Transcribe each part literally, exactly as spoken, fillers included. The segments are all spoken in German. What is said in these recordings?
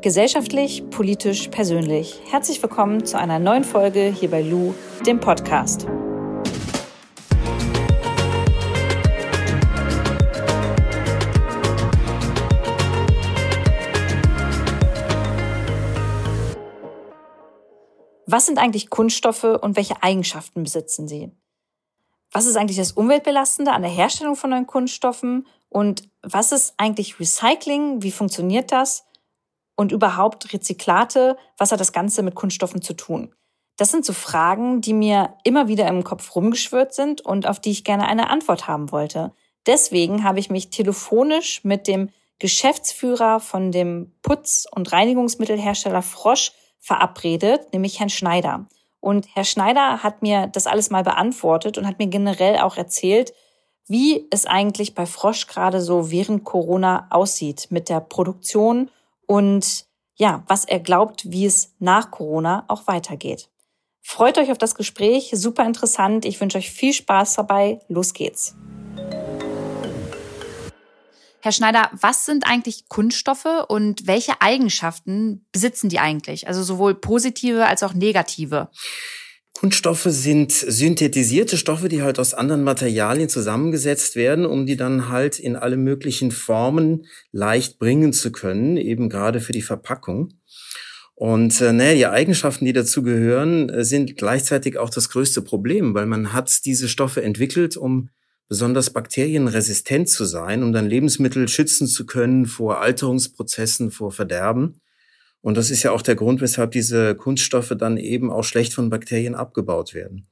Gesellschaftlich, politisch, persönlich. Herzlich willkommen zu einer neuen Folge hier bei Lu, dem Podcast. Was sind eigentlich Kunststoffe und welche Eigenschaften besitzen sie? Was ist eigentlich das Umweltbelastende an der Herstellung von neuen Kunststoffen? Und was ist eigentlich Recycling? Wie funktioniert das? Und überhaupt Rezyklate, was hat das Ganze mit Kunststoffen zu tun? Das sind so Fragen, die mir immer wieder im Kopf rumgeschwirrt sind und auf die ich gerne eine Antwort haben wollte. Deswegen habe ich mich telefonisch mit dem Geschäftsführer von dem Putz- und Reinigungsmittelhersteller Frosch verabredet, nämlich Herrn Schneider. Und Herr Schneider hat mir das alles mal beantwortet und hat mir generell auch erzählt, wie es eigentlich bei Frosch gerade so während Corona aussieht mit der Produktion und ja, was er glaubt, wie es nach Corona auch weitergeht. Freut euch auf das Gespräch, super interessant. Ich wünsche euch viel Spaß dabei. Los geht's. Herr Schneider, was sind eigentlich Kunststoffe und welche Eigenschaften besitzen die eigentlich? Also sowohl positive als auch negative. Kunststoffe sind synthetisierte Stoffe, die halt aus anderen Materialien zusammengesetzt werden, um die dann halt in alle möglichen Formen leicht bringen zu können, eben gerade für die Verpackung. Und äh, naja, die Eigenschaften, die dazu gehören, äh, sind gleichzeitig auch das größte Problem, weil man hat diese Stoffe entwickelt, um besonders bakterienresistent zu sein, um dann Lebensmittel schützen zu können vor Alterungsprozessen, vor Verderben. Und das ist ja auch der Grund, weshalb diese Kunststoffe dann eben auch schlecht von Bakterien abgebaut werden.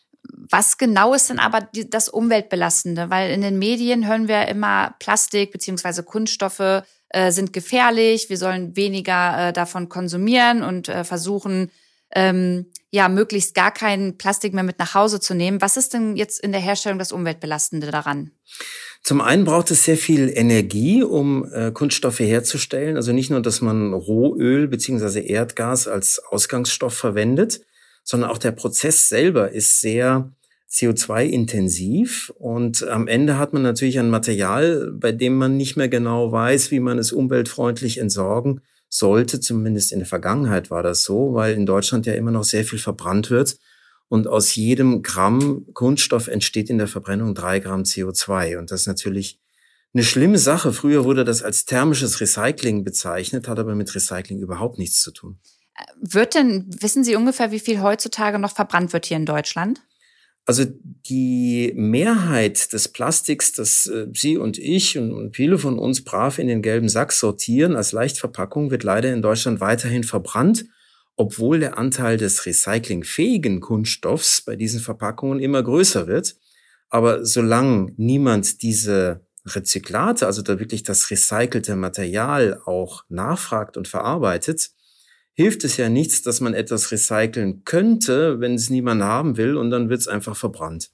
Was genau ist denn aber das Umweltbelastende? Weil in den Medien hören wir immer, Plastik bzw. Kunststoffe äh, sind gefährlich, wir sollen weniger äh, davon konsumieren und äh, versuchen, ähm, ja, möglichst gar kein Plastik mehr mit nach Hause zu nehmen. Was ist denn jetzt in der Herstellung das Umweltbelastende daran? Zum einen braucht es sehr viel Energie, um äh, Kunststoffe herzustellen. Also nicht nur, dass man Rohöl bzw. Erdgas als Ausgangsstoff verwendet, sondern auch der Prozess selber ist sehr C O zwei intensiv. Und am Ende hat man natürlich ein Material, bei dem man nicht mehr genau weiß, wie man es umweltfreundlich entsorgen sollte. Zumindest in der Vergangenheit war das so, weil in Deutschland ja immer noch sehr viel verbrannt wird. Und aus jedem Gramm Kunststoff entsteht in der Verbrennung drei Gramm C O zwei. Und das ist natürlich eine schlimme Sache. Früher wurde das als thermisches Recycling bezeichnet, hat aber mit Recycling überhaupt nichts zu tun. Wird denn, wissen Sie ungefähr, wie viel heutzutage noch verbrannt wird hier in Deutschland? Also die Mehrheit des Plastiks, das äh, Sie und ich und, und viele von uns brav in den gelben Sack sortieren als Leichtverpackung, wird leider in Deutschland weiterhin verbrannt, obwohl der Anteil des recyclingfähigen Kunststoffs bei diesen Verpackungen immer größer wird. Aber solange niemand diese Rezyklate, also da wirklich das recycelte Material auch nachfragt und verarbeitet, hilft es ja nichts, dass man etwas recyceln könnte, wenn es niemand haben will, und dann wird es einfach verbrannt.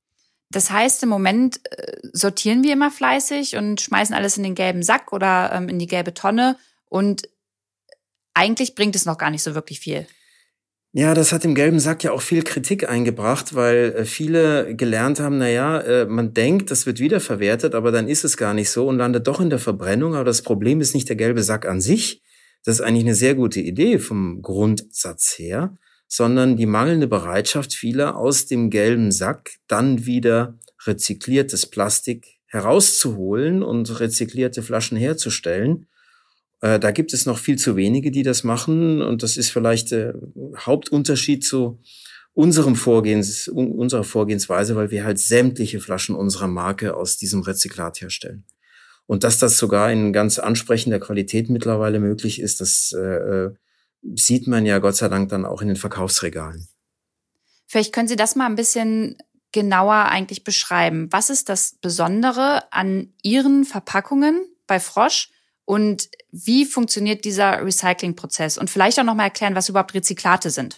Das heißt, im Moment äh, sortieren wir immer fleißig und schmeißen alles in den gelben Sack oder ähm, in die gelbe Tonne, und eigentlich bringt es noch gar nicht so wirklich viel. Ja, das hat im gelben Sack ja auch viel Kritik eingebracht, weil äh, viele gelernt haben, na ja, äh, man denkt, das wird wiederverwertet, aber dann ist es gar nicht so und landet doch in der Verbrennung. Aber das Problem ist nicht der gelbe Sack an sich. Das ist eigentlich eine sehr gute Idee vom Grundsatz her, sondern die mangelnde Bereitschaft vieler, aus dem gelben Sack dann wieder rezykliertes Plastik herauszuholen und rezyklierte Flaschen herzustellen. Äh, da gibt es noch viel zu wenige, die das machen, und das ist vielleicht der Hauptunterschied zu unserem Vorgehens, unserer Vorgehensweise, weil wir halt sämtliche Flaschen unserer Marke aus diesem Rezyklat herstellen. Und dass das sogar in ganz ansprechender Qualität mittlerweile möglich ist, das äh, sieht man ja Gott sei Dank dann auch in den Verkaufsregalen. Vielleicht können Sie das mal ein bisschen genauer eigentlich beschreiben. Was ist das Besondere an Ihren Verpackungen bei Frosch und wie funktioniert dieser Recyclingprozess? Und vielleicht auch noch mal erklären, was überhaupt Rezyklate sind.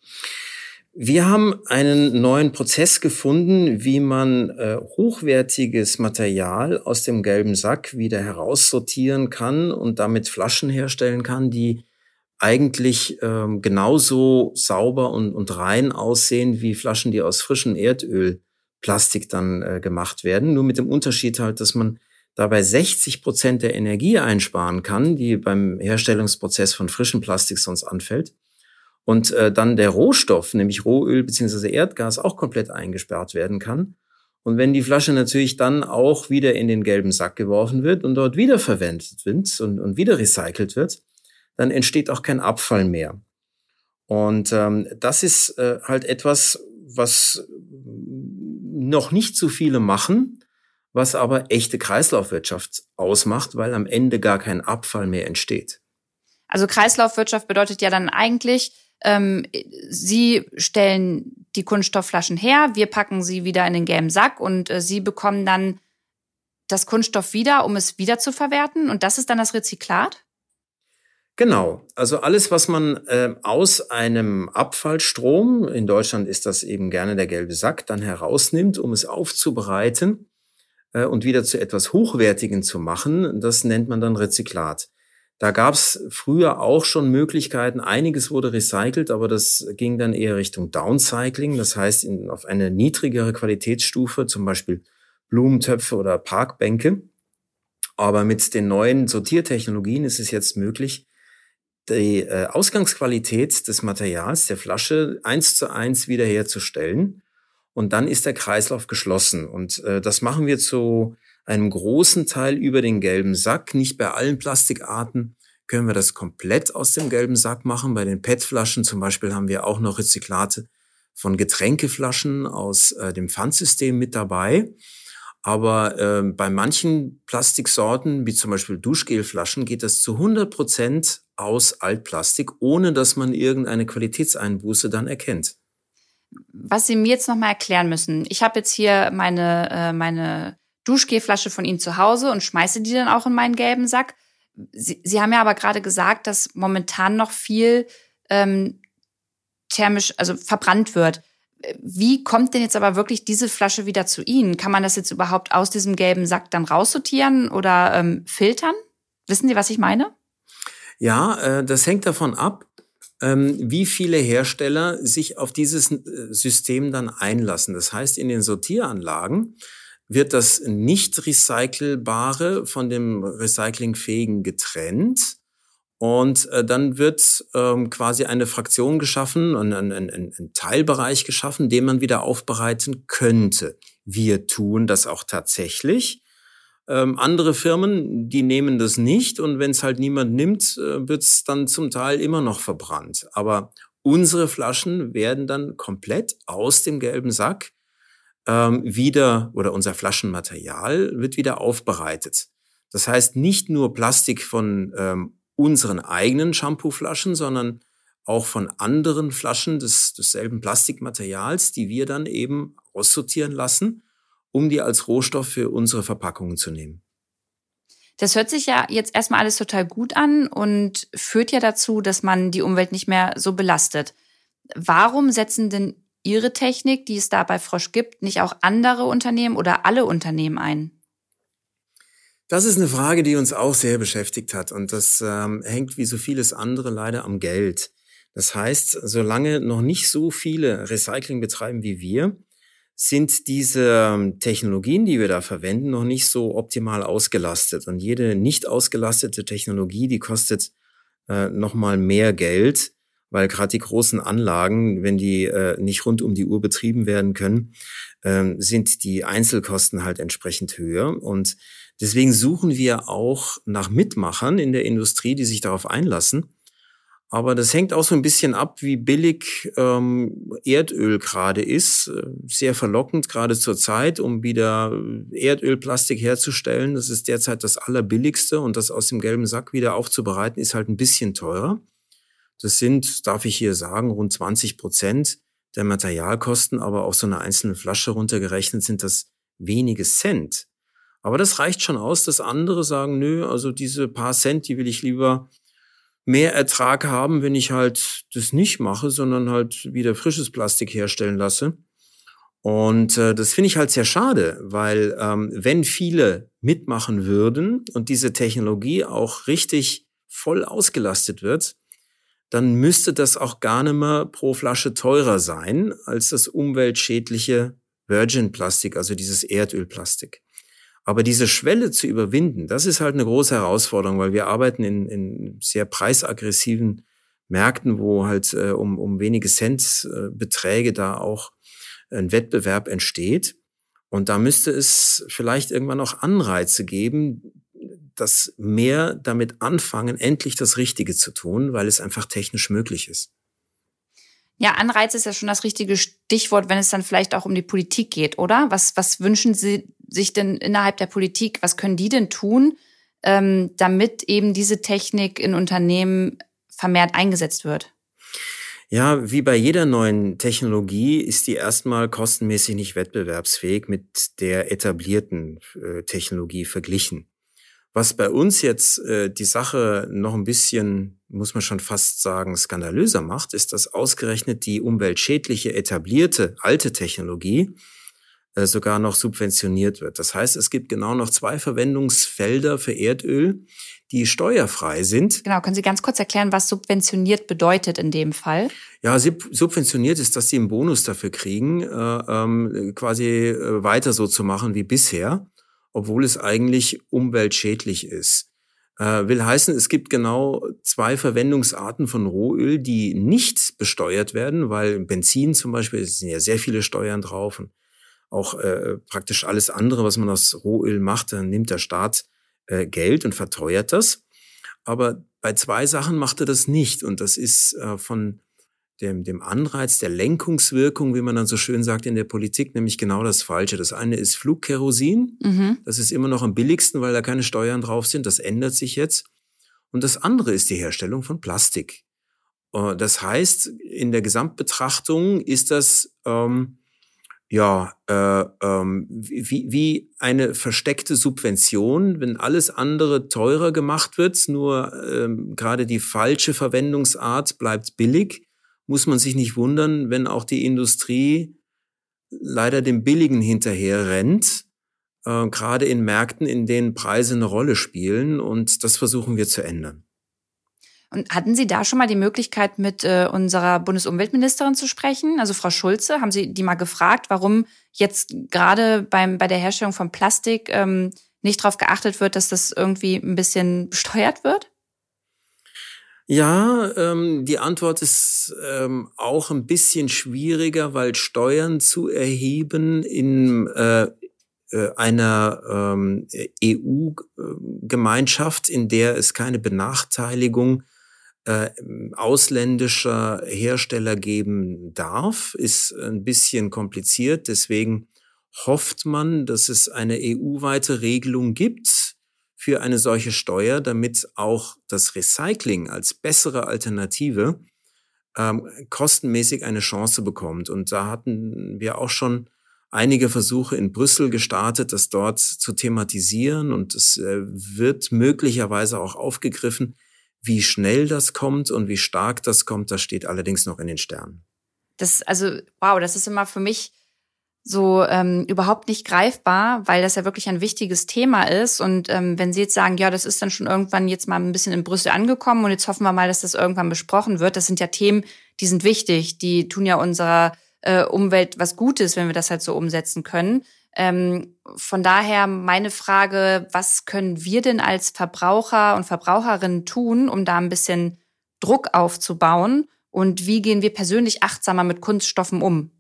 Wir haben einen neuen Prozess gefunden, wie man äh, hochwertiges Material aus dem gelben Sack wieder heraussortieren kann und damit Flaschen herstellen kann, die eigentlich ähm, genauso sauber und, und rein aussehen wie Flaschen, die aus frischem Erdölplastik dann äh, gemacht werden. Nur mit dem Unterschied halt, dass man dabei sechzig Prozent der Energie einsparen kann, die beim Herstellungsprozess von frischem Plastik sonst anfällt. Und äh, dann der Rohstoff, nämlich Rohöl bzw. Erdgas, auch komplett eingesperrt werden kann. Und wenn die Flasche natürlich dann auch wieder in den gelben Sack geworfen wird und dort wiederverwendet wird und, und wieder recycelt wird, dann entsteht auch kein Abfall mehr. Und ähm, das ist äh, halt etwas, was noch nicht so viele machen, was aber echte Kreislaufwirtschaft ausmacht, weil am Ende gar kein Abfall mehr entsteht. Also Kreislaufwirtschaft bedeutet ja dann eigentlich, ähm, Sie stellen die Kunststoffflaschen her, wir packen sie wieder in den gelben Sack und äh, Sie bekommen dann das Kunststoff wieder, um es wieder zu verwerten. Und das ist dann das Rezyklat? Genau. Also alles, was man äh, aus einem Abfallstrom, in Deutschland ist das eben gerne der gelbe Sack, dann herausnimmt, um es aufzubereiten äh, und wieder zu etwas Hochwertigen zu machen, das nennt man dann Rezyklat. Da gab es früher auch schon Möglichkeiten. Einiges wurde recycelt, aber das ging dann eher Richtung Downcycling. Das heißt, in, auf eine niedrigere Qualitätsstufe, zum Beispiel Blumentöpfe oder Parkbänke. Aber mit den neuen Sortiertechnologien ist es jetzt möglich, die äh, Ausgangsqualität des Materials, der Flasche, eins zu eins wiederherzustellen. Und dann ist der Kreislauf geschlossen. Und äh, das machen wir zu einem großen Teil über den gelben Sack. Nicht bei allen Plastikarten können wir das komplett aus dem gelben Sack machen. Bei den P E T-Flaschen zum Beispiel haben wir auch noch Rezyklate von Getränkeflaschen aus äh, dem Pfandsystem mit dabei. Aber äh, bei manchen Plastiksorten, wie zum Beispiel Duschgelflaschen, geht das zu hundert Prozent aus Altplastik, ohne dass man irgendeine Qualitätseinbuße dann erkennt. Was Sie mir jetzt noch mal erklären müssen. Ich habe jetzt hier meine, äh, meine Duschgelflasche von Ihnen zu Hause und schmeiße die dann auch in meinen gelben Sack. Sie, Sie haben ja aber gerade gesagt, dass momentan noch viel ähm, thermisch, also verbrannt wird. Wie kommt denn jetzt aber wirklich diese Flasche wieder zu Ihnen? Kann man das jetzt überhaupt aus diesem gelben Sack dann raussortieren oder ähm, filtern? Wissen Sie, was ich meine? Ja, äh, das hängt davon ab, ähm, wie viele Hersteller sich auf dieses äh, System dann einlassen. Das heißt, in den Sortieranlagen wird das nicht recycelbare von dem recyclingfähigen getrennt. Und äh, dann wird ähm, quasi eine Fraktion geschaffen, ein, ein, ein, ein Teilbereich geschaffen, den man wieder aufbereiten könnte. Wir tun das auch tatsächlich. Ähm, andere Firmen, die nehmen das nicht. Und wenn es halt niemand nimmt, äh, wird es dann zum Teil immer noch verbrannt. Aber unsere Flaschen werden dann komplett aus dem gelben Sack ähm, wieder, oder unser Flaschenmaterial wird wieder aufbereitet. Das heißt, nicht nur Plastik von ähm, unseren eigenen Shampooflaschen, sondern auch von anderen Flaschen des, desselben Plastikmaterials, die wir dann eben aussortieren lassen, um die als Rohstoff für unsere Verpackungen zu nehmen. Das hört sich ja jetzt erstmal alles total gut an und führt ja dazu, dass man die Umwelt nicht mehr so belastet. Warum setzen denn Ihre Technik, die es da bei Frosch gibt, nicht auch andere Unternehmen oder alle Unternehmen ein? Das ist eine Frage, die uns auch sehr beschäftigt hat und das ähm, hängt wie so vieles andere leider am Geld. Das heißt, solange noch nicht so viele Recycling betreiben wie wir, sind diese Technologien, die wir da verwenden, noch nicht so optimal ausgelastet. Und jede nicht ausgelastete Technologie, die kostet äh, nochmal mehr Geld, weil gerade die großen Anlagen, wenn die äh, nicht rund um die Uhr betrieben werden können, äh, sind die Einzelkosten halt entsprechend höher. Und deswegen suchen wir auch nach Mitmachern in der Industrie, die sich darauf einlassen. Aber das hängt auch so ein bisschen ab, wie billig ähm, Erdöl gerade ist. Sehr verlockend, gerade zur Zeit, um wieder Erdölplastik herzustellen. Das ist derzeit das Allerbilligste und das aus dem gelben Sack wieder aufzubereiten, ist halt ein bisschen teurer. Das sind, darf ich hier sagen, rund zwanzig Prozent der Materialkosten, aber auf so eine einzelne Flasche runtergerechnet sind das wenige Cent. Aber das reicht schon aus, dass andere sagen, nö, also diese paar Cent, die will ich lieber mehr Ertrag haben, wenn ich halt das nicht mache, sondern halt wieder frisches Plastik herstellen lasse. Und äh, das finde ich halt sehr schade, weil ähm, wenn viele mitmachen würden und diese Technologie auch richtig voll ausgelastet wird, dann müsste das auch gar nicht mehr pro Flasche teurer sein als das umweltschädliche Virgin-Plastik, also dieses Erdölplastik. Aber diese Schwelle zu überwinden, das ist halt eine große Herausforderung, weil wir arbeiten in, in sehr preisaggressiven Märkten, wo halt äh, um, um wenige Cent äh, Beträge da auch ein Wettbewerb entsteht. Und da müsste es vielleicht irgendwann auch Anreize geben, dass mehr damit anfangen, endlich das Richtige zu tun, weil es einfach technisch möglich ist. Ja, Anreiz ist ja schon das richtige Stichwort, wenn es dann vielleicht auch um die Politik geht, oder? Was, was wünschen Sie sich denn innerhalb der Politik? Was können die denn tun, ähm, damit eben diese Technik in Unternehmen vermehrt eingesetzt wird? Ja, wie bei jeder neuen Technologie ist die erstmal kostenmäßig nicht wettbewerbsfähig mit der etablierten äh, Technologie verglichen. Was bei uns jetzt äh, die Sache noch ein bisschen, muss man schon fast sagen, skandalöser macht, ist, dass ausgerechnet die umweltschädliche, etablierte, alte Technologie äh, sogar noch subventioniert wird. Das heißt, es gibt genau noch zwei Verwendungsfelder für Erdöl, die steuerfrei sind. Genau, können Sie ganz kurz erklären, was subventioniert bedeutet in dem Fall? Ja, subventioniert ist, dass sie einen Bonus dafür kriegen, äh, ähm, quasi äh, weiter so zu machen wie bisher, obwohl es eigentlich umweltschädlich ist. Äh, will heißen, es gibt genau zwei Verwendungsarten von Rohöl, die nicht besteuert werden, weil Benzin zum Beispiel, es sind ja sehr viele Steuern drauf und auch äh, praktisch alles andere, was man aus Rohöl macht, dann nimmt der Staat äh, Geld und verteuert das. Aber bei zwei Sachen macht er das nicht und das ist äh, von dem, dem Anreiz der Lenkungswirkung, wie man dann so schön sagt in der Politik, nämlich genau das Falsche. Das eine ist Flugkerosin. Mhm. Das ist immer noch am billigsten, weil da keine Steuern drauf sind. Das ändert sich jetzt. Und das andere ist die Herstellung von Plastik. Das heißt, in der Gesamtbetrachtung ist das ähm, ja äh, ähm, wie, wie eine versteckte Subvention, wenn alles andere teurer gemacht wird, nur ähm, gerade die falsche Verwendungsart bleibt billig. Muss man sich nicht wundern, wenn auch die Industrie leider dem Billigen hinterher rennt, äh, gerade in Märkten, in denen Preise eine Rolle spielen. Und das versuchen wir zu ändern. Und hatten Sie da schon mal die Möglichkeit, mit äh, unserer Bundesumweltministerin zu sprechen, also Frau Schulze? Haben Sie die mal gefragt, warum jetzt gerade beim bei der Herstellung von Plastik ähm, nicht darauf geachtet wird, dass das irgendwie ein bisschen besteuert wird? Ja, ähm, die Antwort ist ähm, auch ein bisschen schwieriger, weil Steuern zu erheben in äh, äh, einer ähm, E U-Gemeinschaft, in der es keine Benachteiligung äh, ausländischer Hersteller geben darf, ist ein bisschen kompliziert. Deswegen hofft man, dass es eine E U-weite Regelung gibt für eine solche Steuer, damit auch das Recycling als bessere Alternative ähm, kostenmäßig eine Chance bekommt. Und da hatten wir auch schon einige Versuche in Brüssel gestartet, das dort zu thematisieren. Und es äh, wird möglicherweise auch aufgegriffen. Wie schnell das kommt und wie stark das kommt, das steht allerdings noch in den Sternen. Das, also, wow, das ist immer für mich so ähm, überhaupt nicht greifbar, weil das ja wirklich ein wichtiges Thema ist. Und ähm, wenn Sie jetzt sagen, ja, das ist dann schon irgendwann jetzt mal ein bisschen in Brüssel angekommen und jetzt hoffen wir mal, dass das irgendwann besprochen wird. Das sind ja Themen, die sind wichtig. Die tun ja unserer äh, Umwelt was Gutes, wenn wir das halt so umsetzen können. Ähm, von daher meine Frage, was können wir denn als Verbraucher und Verbraucherinnen tun, um da ein bisschen Druck aufzubauen? Und wie gehen wir persönlich achtsamer mit Kunststoffen um?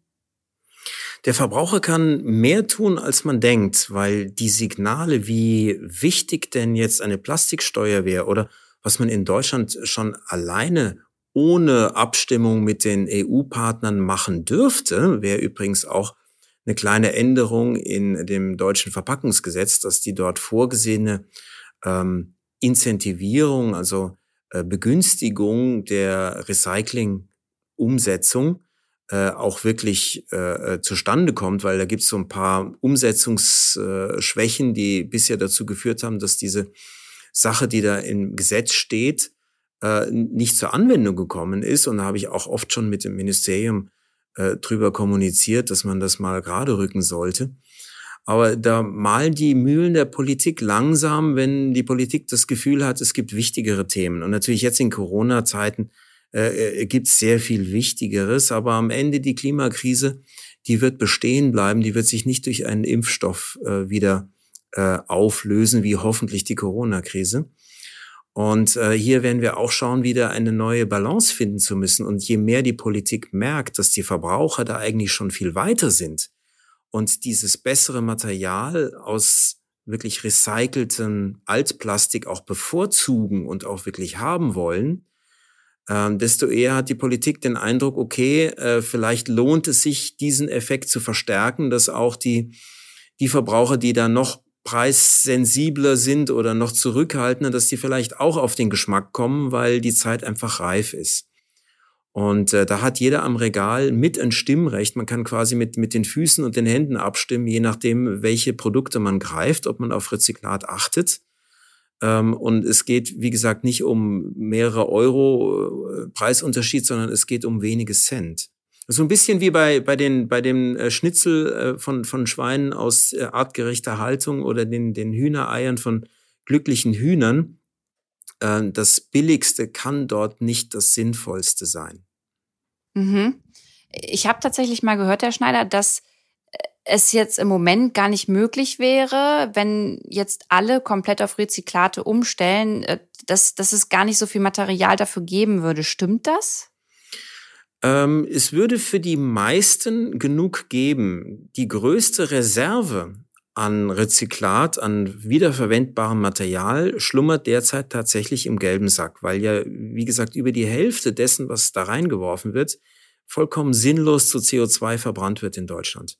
Der Verbraucher kann mehr tun, als man denkt, weil die Signale, wie wichtig denn jetzt eine Plastiksteuer wäre oder was man in Deutschland schon alleine ohne Abstimmung mit den E U-Partnern machen dürfte, wäre übrigens auch eine kleine Änderung in dem deutschen Verpackungsgesetz, dass die dort vorgesehene ähm, Incentivierung, also äh, Begünstigung der Recycling-Umsetzung äh, auch wirklich äh, zustande kommt, weil da gibt es so ein paar Umsetzungsschwächen, die bisher dazu geführt haben, dass diese Sache, die da im Gesetz steht, äh, nicht zur Anwendung gekommen ist. Und da habe ich auch oft schon mit dem Ministerium äh, drüber kommuniziert, dass man das mal gerade rücken sollte. Aber da malen die Mühlen der Politik langsam, wenn die Politik das Gefühl hat, es gibt wichtigere Themen. Und natürlich jetzt in Corona-Zeiten äh, gibt es sehr viel Wichtigeres. Aber am Ende die Klimakrise, die wird bestehen bleiben. Die wird sich nicht durch einen Impfstoff äh, wieder äh, auflösen, wie hoffentlich die Corona-Krise. Und äh, hier werden wir auch schauen, wieder eine neue Balance finden zu müssen. Und je mehr die Politik merkt, dass die Verbraucher da eigentlich schon viel weiter sind und dieses bessere Material aus wirklich recyceltem Altplastik auch bevorzugen und auch wirklich haben wollen, äh, desto eher hat die Politik den Eindruck, okay, äh, vielleicht lohnt es sich, diesen Effekt zu verstärken, dass auch die, die Verbraucher, die da noch preissensibler sind oder noch zurückhaltender, dass die vielleicht auch auf den Geschmack kommen, weil die Zeit einfach reif ist. Und äh, da hat jeder am Regal mit ein Stimmrecht. Man kann quasi mit mit den Füßen und den Händen abstimmen, je nachdem, welche Produkte man greift, ob man auf Rezyklat achtet. Ähm, und es geht, wie gesagt, nicht um mehrere Euro äh, Preisunterschied, sondern es geht um wenige Cent. So ein bisschen wie bei bei den bei dem äh, Schnitzel äh, von von Schweinen aus äh, artgerechter Haltung oder den den Hühnereiern von glücklichen Hühnern. Äh, das Billigste kann dort nicht das Sinnvollste sein. Mhm. Ich habe tatsächlich mal gehört, Herr Schneider, dass es jetzt im Moment gar nicht möglich wäre, wenn jetzt alle komplett auf Rezyklate umstellen, äh, dass dass es gar nicht so viel Material dafür geben würde. Stimmt das? Ähm, es würde für die meisten genug geben. Die größte Reserve an Rezyklat, an wiederverwendbarem Material schlummert derzeit tatsächlich im gelben Sack, weil ja, wie gesagt, über die Hälfte dessen, was da reingeworfen wird, vollkommen sinnlos zu C O zwei verbrannt wird in Deutschland.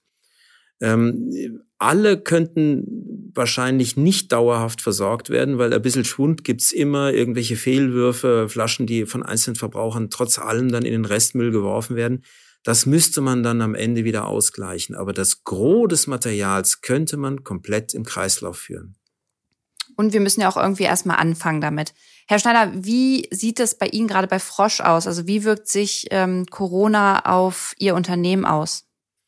Ähm, alle könnten wahrscheinlich nicht dauerhaft versorgt werden, weil ein bisschen Schwund gibt's immer, irgendwelche Fehlwürfe, Flaschen, die von einzelnen Verbrauchern trotz allem dann in den Restmüll geworfen werden. Das müsste man dann am Ende wieder ausgleichen. Aber das Gros des Materials könnte man komplett im Kreislauf führen. Und wir müssen ja auch irgendwie erstmal anfangen damit. Herr Schneider, wie sieht es bei Ihnen gerade bei Frosch aus? Also wie wirkt sich ähm, Corona auf Ihr Unternehmen aus?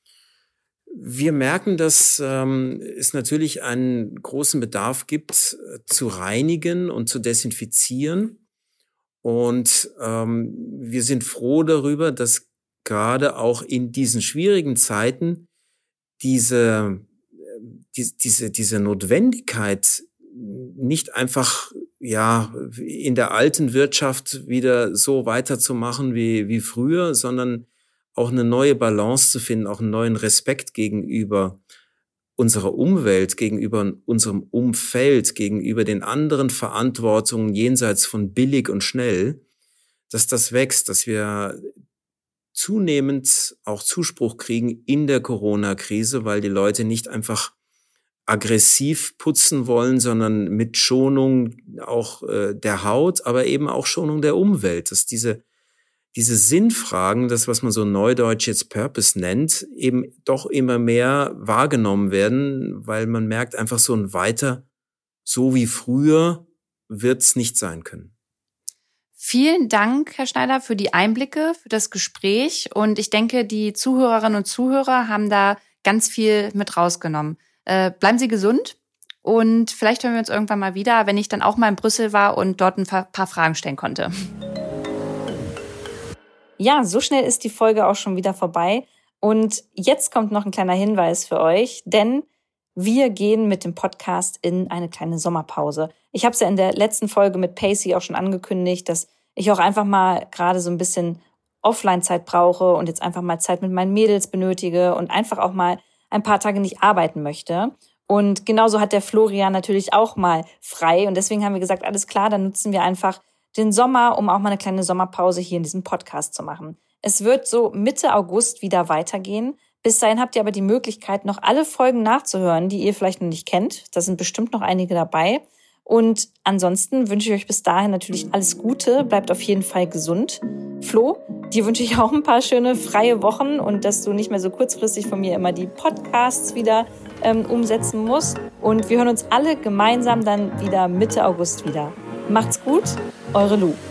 Wir merken, dass ähm, es natürlich einen großen Bedarf gibt, äh, zu reinigen und zu desinfizieren. Und ähm, wir sind froh darüber, dass gerade auch in diesen schwierigen Zeiten diese, die, diese, diese Notwendigkeit nicht einfach ja in der alten Wirtschaft wieder so weiterzumachen wie, wie früher, sondern auch eine neue Balance zu finden, auch einen neuen Respekt gegenüber unserer Umwelt, gegenüber unserem Umfeld, gegenüber den anderen Verantwortungen jenseits von billig und schnell, dass das wächst, dass wir zunehmend auch Zuspruch kriegen in der Corona-Krise, weil die Leute nicht einfach aggressiv putzen wollen, sondern mit Schonung auch äh, der Haut, aber eben auch Schonung der Umwelt, dass diese diese Sinnfragen, das, was man so neudeutsch jetzt Purpose nennt, eben doch immer mehr wahrgenommen werden, weil man merkt einfach, so ein weiter, so wie früher, wird's nicht sein können. Vielen Dank, Herr Schneider, für die Einblicke, für das Gespräch. Und ich denke, die Zuhörerinnen und Zuhörer haben da ganz viel mit rausgenommen. Äh, bleiben Sie gesund und vielleicht hören wir uns irgendwann mal wieder, wenn ich dann auch mal in Brüssel war und dort ein paar Fragen stellen konnte. Ja, so schnell ist die Folge auch schon wieder vorbei. Und jetzt kommt noch ein kleiner Hinweis für euch, denn wir gehen mit dem Podcast in eine kleine Sommerpause. Ich habe es ja in der letzten Folge mit Pacey auch schon angekündigt, dass ich auch einfach mal gerade so ein bisschen Offline-Zeit brauche und jetzt einfach mal Zeit mit meinen Mädels benötige und einfach auch mal ein paar Tage nicht arbeiten möchte. Und genauso hat der Florian natürlich auch mal frei. Und deswegen haben wir gesagt, alles klar, dann nutzen wir einfach den Sommer, um auch mal eine kleine Sommerpause hier in diesem Podcast zu machen. Es wird so Mitte August wieder weitergehen. Bis dahin habt ihr aber die Möglichkeit, noch alle Folgen nachzuhören, die ihr vielleicht noch nicht kennt. Da sind bestimmt noch einige dabei. Und ansonsten wünsche ich euch bis dahin natürlich alles Gute. Bleibt auf jeden Fall gesund. Flo, dir wünsche ich auch ein paar schöne freie Wochen und dass du nicht mehr so kurzfristig von mir immer die Podcasts wieder ähm, umsetzen musst. Und wir hören uns alle gemeinsam dann wieder Mitte August wieder. Macht's gut, eure Lu.